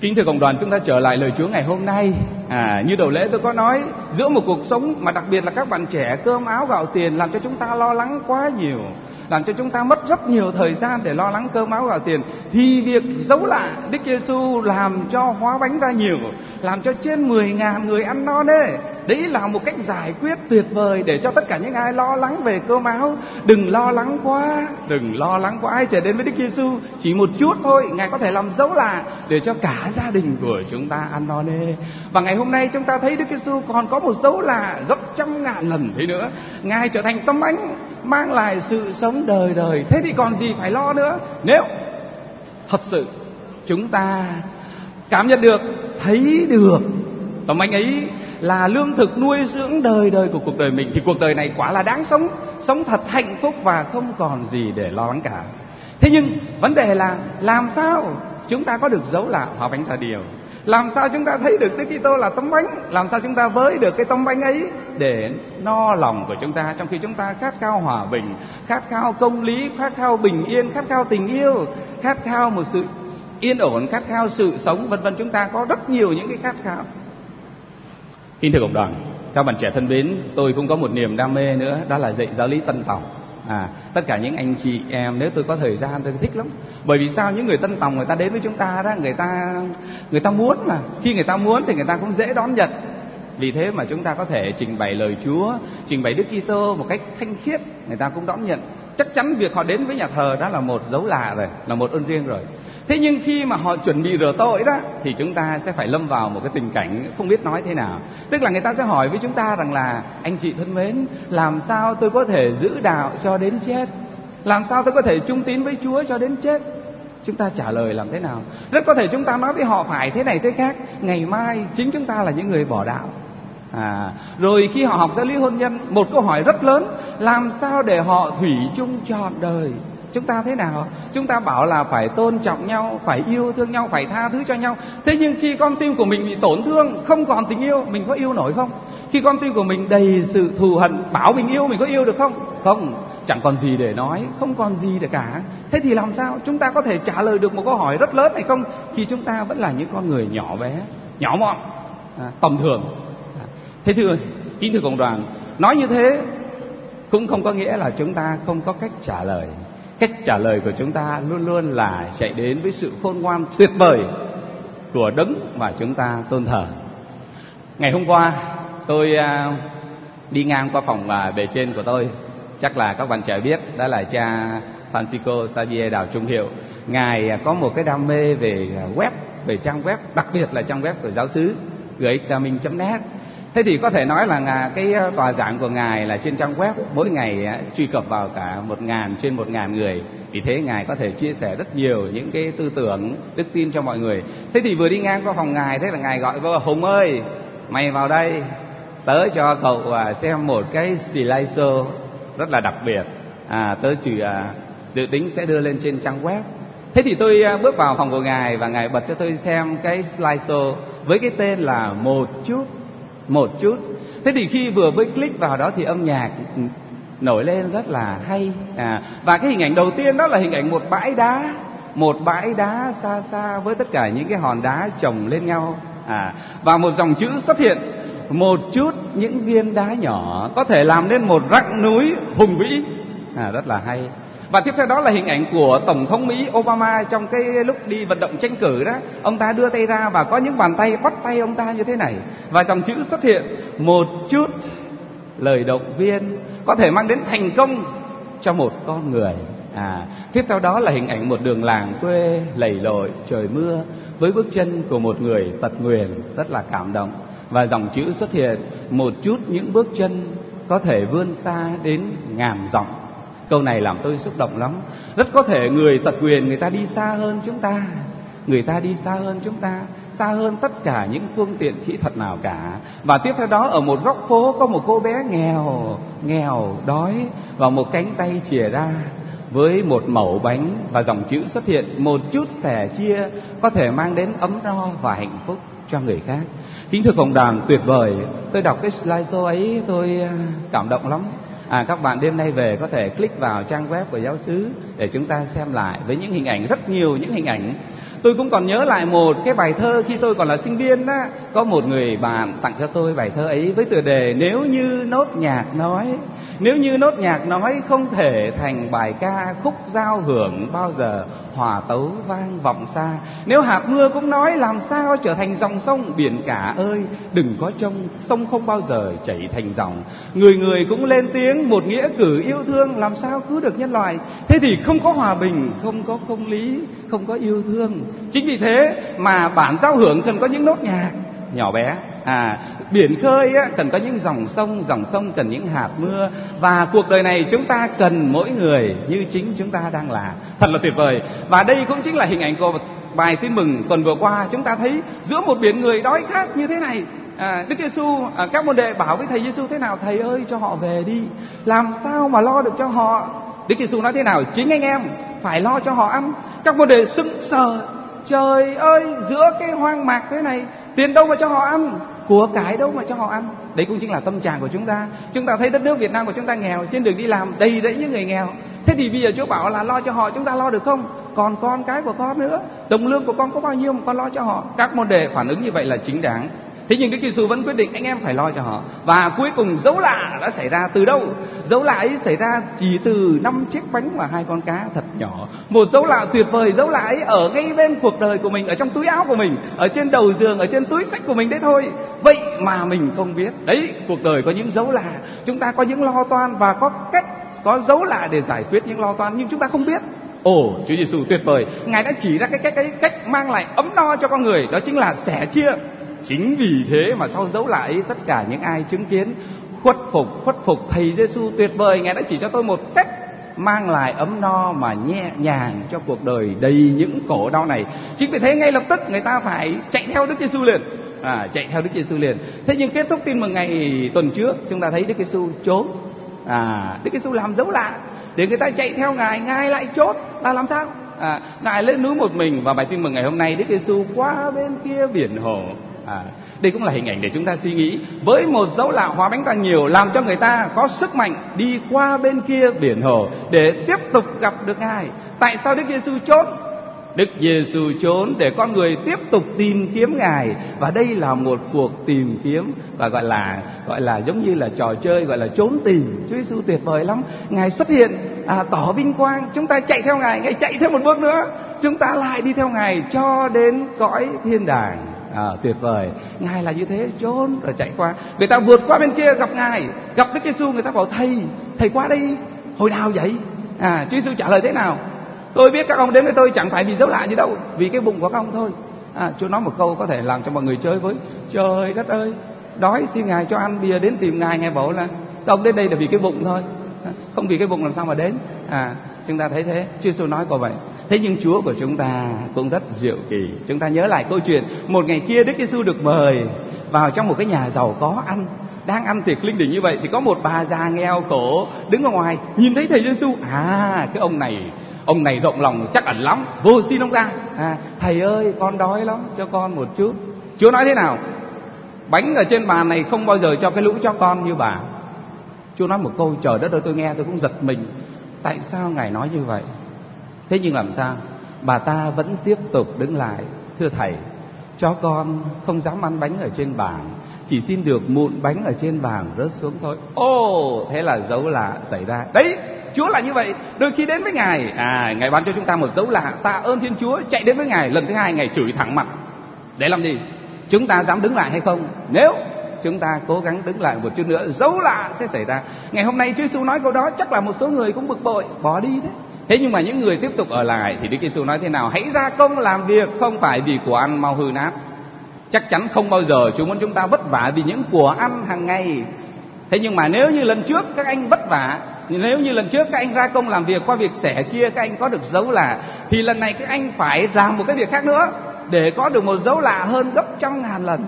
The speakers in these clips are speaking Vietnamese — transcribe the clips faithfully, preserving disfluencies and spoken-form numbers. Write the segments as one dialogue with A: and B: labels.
A: Kính thưa cộng đoàn, chúng ta trở lại lời Chúa ngày hôm nay. À, như đầu lễ tôi có nói, giữa một cuộc sống mà đặc biệt là các bạn trẻ, cơm áo gạo tiền làm cho chúng ta lo lắng quá nhiều, làm cho chúng ta mất rất nhiều thời gian để lo lắng cơm áo gạo tiền, thì việc dấu lạ Đức Giêsu làm cho hóa bánh ra nhiều, làm cho trên mười ngàn người ăn no nê. Đấy là một cách giải quyết tuyệt vời để cho tất cả những ai lo lắng về cơm áo đừng lo lắng quá, đừng lo lắng quá. Ai trở đến với Đức Giêsu chỉ một chút thôi, Ngài có thể làm dấu lạ để cho cả gia đình của chúng ta ăn no nê. Và ngày hôm nay chúng ta thấy Đức Giêsu còn có một dấu lạ gấp trăm ngàn lần thế nữa. Ngài trở thành tấm bánh mang lại sự sống đời đời. Thế thì còn gì phải lo nữa? Nếu thật sự chúng ta cảm nhận được, thấy được tấm bánh ấy là lương thực nuôi dưỡng đời đời của cuộc đời mình, thì cuộc đời này quả là đáng sống, sống thật hạnh phúc và không còn gì để lo lắng cả. Thế nhưng vấn đề là làm sao chúng ta có được dấu lạ hóa bánh thờ điều? Làm sao chúng ta thấy được Đức Kitô là tấm bánh? Làm sao chúng ta với được cái tấm bánh ấy để no lòng của chúng ta, trong khi chúng ta khát khao hòa bình, khát khao công lý, khát khao bình yên, khát khao tình yêu, khát khao một sự yên ổn, khát khao sự sống, vân vân. Chúng ta có rất nhiều những cái khát khao. Kính thưa cộng đoàn, các bạn trẻ thân mến, tôi cũng có một niềm đam mê nữa, đó là dạy giáo lý Tân Tòng. À, tất cả những anh chị em, nếu tôi có thời gian tôi thích lắm. Bởi vì sao? Những người Tân Tòng người ta đến với chúng ta đó, người ta người ta muốn mà, khi người ta muốn thì người ta cũng dễ đón nhận. Vì thế mà chúng ta có thể trình bày lời Chúa, trình bày Đức Kitô một cách thanh khiết, người ta cũng đón nhận. Chắc chắn việc họ đến với nhà thờ đó là một dấu lạ rồi, là một ơn riêng rồi. Thế nhưng khi mà họ chuẩn bị rửa tội đó, thì chúng ta sẽ phải lâm vào một cái tình cảnh không biết nói thế nào. Tức là người ta sẽ hỏi với chúng ta rằng là: anh chị thân mến, làm sao tôi có thể giữ đạo cho đến chết? Làm sao tôi có thể trung tín với Chúa cho đến chết? Chúng ta trả lời làm thế nào? Rất có thể chúng ta nói với họ phải thế này thế khác, ngày mai chính chúng ta là những người bỏ đạo. À, rồi khi họ học giáo lý hôn nhân, một câu hỏi rất lớn: làm sao để họ thủy chung trọn đời? Chúng ta thế nào? Chúng ta bảo là phải tôn trọng nhau, phải yêu thương nhau, phải tha thứ cho nhau. Thế nhưng khi con tim của mình bị tổn thương, không còn tình yêu, mình có yêu nổi không? Khi con tim của mình đầy sự thù hận, bảo mình yêu, mình có yêu được không? Không, chẳng còn gì để nói, không còn gì để cả. Thế thì làm sao chúng ta có thể trả lời được một câu hỏi rất lớn hay không, khi chúng ta vẫn là những con người nhỏ bé, nhỏ mọn, à, tầm thường? À, thế thưa kính thưa cộng đoàn, nói như thế cũng không có nghĩa là chúng ta không có cách trả lời. Cách trả lời của chúng ta luôn luôn là chạy đến với sự khôn ngoan tuyệt vời của đấng mà chúng ta tôn thờ. Ngày hôm qua tôi uh, đi ngang qua phòng uh, bề trên của tôi. Chắc là các bạn trẻ biết, đó là cha Francisco Xavier Đào Trung Hiệu. Ngài có một cái đam mê về web, về trang web, đặc biệt là trang web của giáo xứ giê ích đa minh chấm net. Thế thì có thể nói là cái tòa giảng của Ngài là trên trang web, mỗi ngày truy cập vào cả một ngàn, trên một ngàn người. Vì thế Ngài có thể chia sẻ rất nhiều những cái tư tưởng, đức tin cho mọi người. Thế thì vừa đi ngang qua phòng Ngài, thế là Ngài gọi vô: Hùng ơi, mày vào đây, tớ cho cậu xem một cái slideshow rất là đặc biệt. À, tớ chỉ dự tính sẽ đưa lên trên trang web. Thế thì tôi bước vào phòng của Ngài và Ngài bật cho tôi xem cái slideshow với cái tên là Một Chút Một Chút. Thế thì khi vừa mới click vào đó thì âm nhạc nổi lên rất là hay. À, và cái hình ảnh đầu tiên đó là hình ảnh một bãi đá, một bãi đá xa xa với tất cả những cái hòn đá chồng lên nhau. À, và một dòng chữ xuất hiện: một chút những viên đá nhỏ có thể làm nên một rặng núi hùng vĩ. À, rất là hay. Và tiếp theo đó là hình ảnh của Tổng thống Mỹ Obama trong cái lúc đi vận động tranh cử đó. Ông ta đưa tay ra và có những bàn tay bắt tay ông ta như thế này. Và dòng chữ xuất hiện: một chút lời động viên có thể mang đến thành công cho một con người. À, tiếp theo đó là hình ảnh một đường làng quê lầy lội trời mưa với bước chân của một người tật nguyền, rất là cảm động. Và dòng chữ xuất hiện: một chút những bước chân có thể vươn xa đến ngàn dặm. Câu này làm tôi xúc động lắm. Rất có thể người tật nguyền người ta đi xa hơn chúng ta, người ta đi xa hơn chúng ta, xa hơn tất cả những phương tiện kỹ thuật nào cả. Và tiếp theo đó ở một góc phố có một cô bé nghèo, nghèo, đói, và một cánh tay chìa ra với một mẩu bánh. Và dòng chữ xuất hiện: một chút sẻ chia có thể mang đến ấm no và hạnh phúc cho người khác. Kính thưa cộng đoàn, tuyệt vời. Tôi đọc cái slideshow ấy tôi cảm động lắm. À, các bạn đêm nay về có thể click vào trang web của giáo xứ để chúng ta xem lại với những hình ảnh, rất nhiều những hình ảnh Tôi cũng còn nhớ lại một cái bài thơ khi tôi còn là sinh viên đó. Có một người bạn tặng cho tôi bài thơ ấy với tựa đề Nếu như nốt nhạc nói. Nếu như nốt nhạc nói không thể thành bài ca, khúc giao hưởng bao giờ hòa tấu vang vọng xa. Nếu hạt mưa cũng nói làm sao trở thành dòng sông. Biển cả ơi đừng có trông, sông không bao giờ chảy thành dòng. Người người cũng lên tiếng một nghĩa cử yêu thương, làm sao cứu được nhân loại. Thế thì không có hòa bình, không có công lý, không có yêu thương. Chính vì thế mà bản giao hưởng cần có những nốt nhạc nhỏ bé. À, biển khơi á, cần có những dòng sông, dòng sông cần những hạt mưa. Và cuộc đời này chúng ta cần mỗi người như chính chúng ta đang là. Thật là tuyệt vời. Và đây cũng chính là hình ảnh của bài tin mừng tuần vừa qua. Chúng ta thấy giữa một biển người đói khát như thế này, à, Đức Giêsu, à, các môn đệ bảo với thầy Giêsu thế nào? Thầy ơi cho họ về đi. Làm sao mà lo được cho họ? Đức Giêsu nói thế nào? Chính anh em phải lo cho họ ăn. Các môn đệ sững sờ. Trời ơi, giữa cái hoang mạc thế này, tiền đâu mà cho họ ăn, của cải đâu mà cho họ ăn. Đấy cũng chính là tâm trạng của chúng ta. Chúng ta thấy đất nước Việt Nam của chúng ta nghèo, trên đường đi làm đầy rẫy những người nghèo. Thế thì bây giờ Chúa bảo là lo cho họ, chúng ta lo được không? Còn con cái của con nữa, đồng lương của con có bao nhiêu mà con lo cho họ? Các môn đệ phản ứng như vậy là chính đáng. Thế nhưng Đức Giêsu vẫn quyết định anh em phải lo cho họ. Và cuối cùng dấu lạ đã xảy ra từ đâu? Dấu lạ ấy xảy ra chỉ từ năm chiếc bánh và hai con cá thật nhỏ. Một dấu lạ tuyệt vời. Dấu lạ ấy ở ngay bên cuộc đời của mình, ở trong túi áo của mình, ở trên đầu giường, ở trên túi sách của mình đấy thôi. Vậy mà mình không biết. Đấy, cuộc đời có những dấu lạ. Chúng ta có những lo toan và có cách, có dấu lạ để giải quyết những lo toan, nhưng chúng ta không biết. Ồ, Chúa Giêsu tuyệt vời. Ngài đã chỉ ra cái cách ấy, cách mang lại ấm no cho con người. Đó chính là sẻ chia. Chính vì thế mà sau dấu lạ ấy, tất cả những ai chứng kiến khuất phục khuất phục thầy Giêsu tuyệt vời, Ngài đã chỉ cho tôi một cách mang lại ấm no mà nhẹ nhàng cho cuộc đời đầy những khổ đau này. Chính vì thế ngay lập tức người ta phải chạy theo Đức Giêsu liền. À, chạy theo Đức Giêsu liền. Thế nhưng kết thúc tin mừng ngày tuần trước, chúng ta thấy Đức Giêsu trốn. À, Đức Giêsu làm dấu lạ để người ta chạy theo Ngài, Ngài lại trốn. Là làm sao? À, Ngài lên núi một mình. Và bài tin mừng ngày hôm nay, Đức Giêsu qua bên kia biển hồ. À, đây cũng là hình ảnh để chúng ta suy nghĩ. Với một dấu lạ hóa bánh càng nhiều, làm cho người ta có sức mạnh đi qua bên kia biển hồ để tiếp tục gặp được Ngài. Tại sao Đức Giêsu trốn? Đức Giêsu trốn để con người tiếp tục tìm kiếm Ngài. Và đây là một cuộc tìm kiếm, và gọi là gọi là giống như là trò chơi, gọi là trốn tìm. Chúa Giêsu tuyệt vời lắm. Ngài xuất hiện, à, tỏ vinh quang, chúng ta chạy theo Ngài, Ngài chạy theo một bước nữa, chúng ta lại đi theo Ngài cho đến cõi thiên đàng. À, tuyệt vời. Ngài là như thế, trốn rồi chạy qua. Người ta vượt qua bên kia gặp Ngài, gặp Đức Giêsu, người ta bảo thầy, thầy qua đây hồi nào vậy? À, Chúa Giêsu trả lời thế nào? Tôi biết các ông đến với tôi chẳng phải vì dấu lạ gì đâu, vì cái bụng của các ông thôi. À, Chúa nói một câu có thể làm cho mọi người chơi với. Trời đất ơi, đói xin Ngài cho ăn, bây giờ đến tìm Ngài, Ngài bảo là các ông đến đây là vì cái bụng thôi, à, không vì cái bụng làm sao mà đến. À, chúng ta thấy thế, Chúa Giêsu nói câu vậy. Thế nhưng Chúa của chúng ta cũng rất diệu kỳ. Chúng ta nhớ lại câu chuyện một ngày kia Đức Giêsu được mời vào trong một cái nhà giàu có ăn. Đang ăn tiệc linh đình như vậy thì có một bà già nghèo khổ đứng ở ngoài, nhìn thấy thầy Giêsu. À, cái ông này ông này rộng lòng chắc ẩn lắm, vô xin ông ra. À, thầy ơi con đói lắm, cho con một chút. Chúa nói thế nào? Bánh ở trên bàn này không bao giờ cho cái lũ cho con như bà. Chúa nói một câu trời đất ơi, tôi nghe tôi cũng giật mình. Tại sao Ngài nói như vậy? Thế nhưng làm sao? Bà ta vẫn tiếp tục đứng lại. Thưa thầy, cho con không dám ăn bánh ở trên bàn, chỉ xin được mụn bánh ở trên bàn rớt xuống thôi. Ồ, thế là dấu lạ xảy ra. Đấy, Chúa là như vậy. Đôi khi đến với Ngài, à, Ngài ban cho chúng ta một dấu lạ, tạ ơn Thiên Chúa, chạy đến với Ngài. Lần thứ hai Ngài chửi thẳng mặt. Để làm gì? Chúng ta dám đứng lại hay không? Nếu chúng ta cố gắng đứng lại một chút nữa, dấu lạ sẽ xảy ra. Ngày hôm nay Chúa Giêsu nói câu đó, chắc là một số người cũng bực bội, bỏ đi đấy. Thế nhưng mà những người tiếp tục ở lại thì Đức Giêsu nói thế nào? Hãy ra công làm việc, không phải vì của ăn mau hư nát. Chắc chắn không bao giờ Chúa muốn chúng ta vất vả vì những của ăn hàng ngày. Thế nhưng mà nếu như lần trước các anh vất vả, nếu như lần trước các anh ra công làm việc, qua việc sẻ chia các anh có được dấu lạ, thì lần này các anh phải làm một cái việc khác nữa để có được một dấu lạ hơn gấp trăm ngàn lần.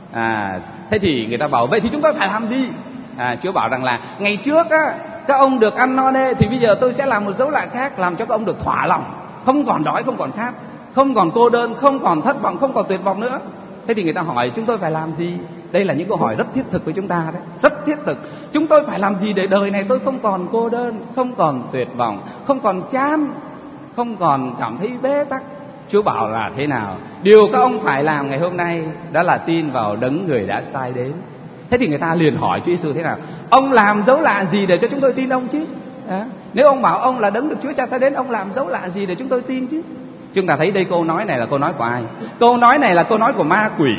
A: À, thế thì người ta bảo vậy thì chúng ta phải làm gì? À, Chúa bảo rằng là ngày trước á, các ông được ăn no nê, thì bây giờ tôi sẽ làm một dấu lạ khác, làm cho các ông được thỏa lòng, không còn đói, không còn khát, không còn cô đơn, không còn thất vọng, không còn tuyệt vọng nữa. Thế thì người ta hỏi chúng tôi phải làm gì? Đây là những câu hỏi rất thiết thực với chúng ta đấy, rất thiết thực. Chúng tôi phải làm gì để đời này tôi không còn cô đơn, không còn tuyệt vọng, không còn chán, không còn cảm thấy bế tắc? Chúa bảo là thế nào? Điều các ông phải làm ngày hôm nay đó là tin vào đấng người đã sai đến. Thế thì người ta liền hỏi Chúa Giêsu thế nào? Ông làm dấu lạ gì để cho chúng tôi tin ông chứ? À, nếu ông bảo ông là đấng được Chúa Cha sai đến, ông làm dấu lạ gì để chúng tôi tin chứ? Chúng ta thấy đây câu nói này là câu nói của ai? Câu nói này là câu nói của ma quỷ.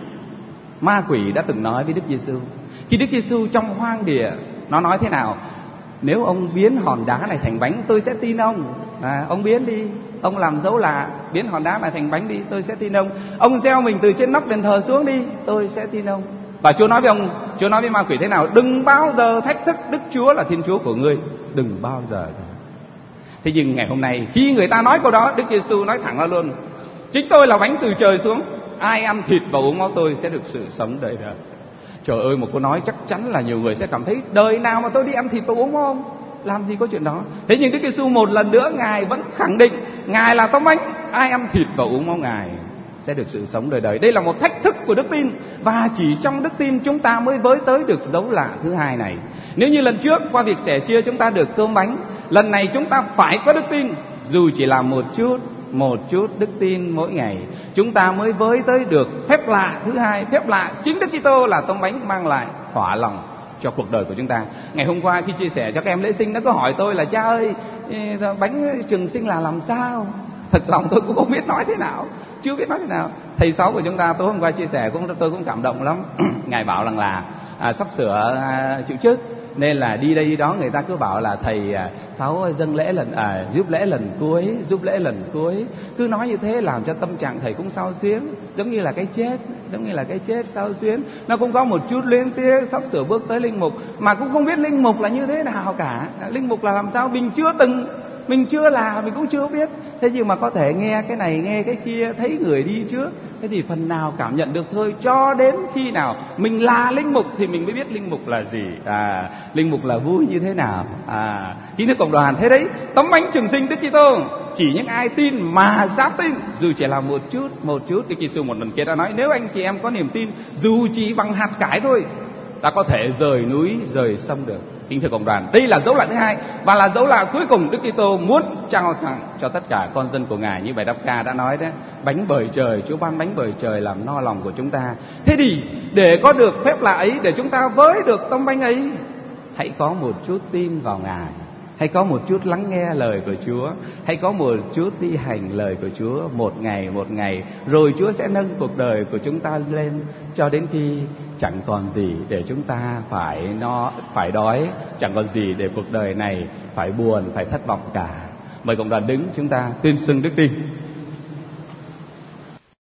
A: Ma quỷ đã từng nói với Đức Giêsu. Khi Đức Giêsu trong hoang địa, nó nói thế nào? Nếu ông biến hòn đá này thành bánh, tôi sẽ tin ông. À, ông biến đi, ông làm dấu lạ, biến hòn đá này thành bánh đi, tôi sẽ tin ông. Ông gieo mình từ trên nóc đền thờ xuống đi, tôi sẽ tin ông. Và Chúa nói với ông, Chúa nói với ma quỷ thế nào? Đừng bao giờ thách thức Đức Chúa là Thiên Chúa của ngươi, đừng bao giờ. Thế nhưng ngày hôm nay khi người ta nói câu đó, Đức Giêsu nói thẳng ra luôn: chính tôi là bánh từ trời xuống, ai ăn thịt và uống máu tôi sẽ được sự sống đời đời. Trời ơi, một câu nói chắc chắn là nhiều người sẽ cảm thấy đời nào mà tôi đi ăn thịt và uống máu không? Làm gì có chuyện đó. Thế nhưng Đức Giêsu một lần nữa Ngài vẫn khẳng định Ngài là tấm bánh, ai ăn thịt và uống máu Ngài sẽ được sự sống đời đời. Đây là một thách thức của đức tin, và chỉ trong đức tin chúng ta mới với tới được dấu lạ thứ hai này. Nếu như lần trước qua việc sẻ chia chúng ta được cơm bánh, lần này chúng ta phải có đức tin, dù chỉ là một chút, một chút đức tin mỗi ngày, chúng ta mới với tới được phép lạ thứ hai. Phép lạ chính Đức Kitô là tấm bánh mang lại thỏa lòng cho cuộc đời của chúng ta. Ngày hôm qua khi chia sẻ cho các em lễ sinh, nó có hỏi tôi là: cha ơi, bánh trường sinh là làm sao? Thật lòng tôi cũng không biết nói thế nào, chưa biết nói thế nào. Thầy Sáu của chúng ta tối hôm qua chia sẻ cũng tôi cũng cảm động lắm. Ngài bảo rằng là à, sắp sửa à, chịu chức, nên là đi đây đi đó người ta cứ bảo là thầy à, Sáu ơi, dâng lễ lần à, giúp lễ lần cuối, giúp lễ lần cuối. Cứ nói như thế làm cho tâm trạng thầy cũng xao xuyến, giống như là cái chết, giống như là cái chết xao xuyến. Nó cũng có một chút luyến tiếc, sắp sửa bước tới linh mục mà cũng không biết linh mục là như thế nào cả. Linh mục là làm sao mình chưa từng, mình chưa là, mình cũng chưa biết. Thế nhưng mà có thể nghe cái này nghe cái kia, thấy người đi trước, thế thì phần nào cảm nhận được thôi. Cho đến khi nào mình là linh mục thì mình mới biết linh mục là gì, à, linh mục là vui như thế nào. À, kính thưa cộng đoàn, thế đấy, tấm bánh trường sinh Đức Kitô chỉ những ai tin mà dám tin, dù chỉ là một chút, một chút. Đức Giêsu một lần kia đã nói: nếu anh chị em có niềm tin, dù chỉ bằng hạt cải thôi, ta có thể rời núi, rời sông được. Kính thưa cộng đoàn, đây là dấu lạ thứ hai, và là dấu lạ cuối cùng Đức Kitô muốn trao tặng cho tất cả con dân của Ngài. Như bài đáp ca đã nói đấy, bánh bởi trời, Chúa ban bánh bởi trời làm no lòng của chúng ta. Thế thì để có được phép lạ ấy, để chúng ta với được tấm bánh ấy, hãy có một chút tin vào Ngài, hãy có một chút lắng nghe lời của Chúa, hãy có một chút thi hành lời của Chúa một ngày một ngày, rồi Chúa sẽ nâng cuộc đời của chúng ta lên cho đến khi chẳng còn gì để chúng ta phải no, phải đói, chẳng còn gì để cuộc đời này phải buồn, phải thất vọng cả. Mời cộng đoàn đứng, chúng ta tuyên xưng đức tin.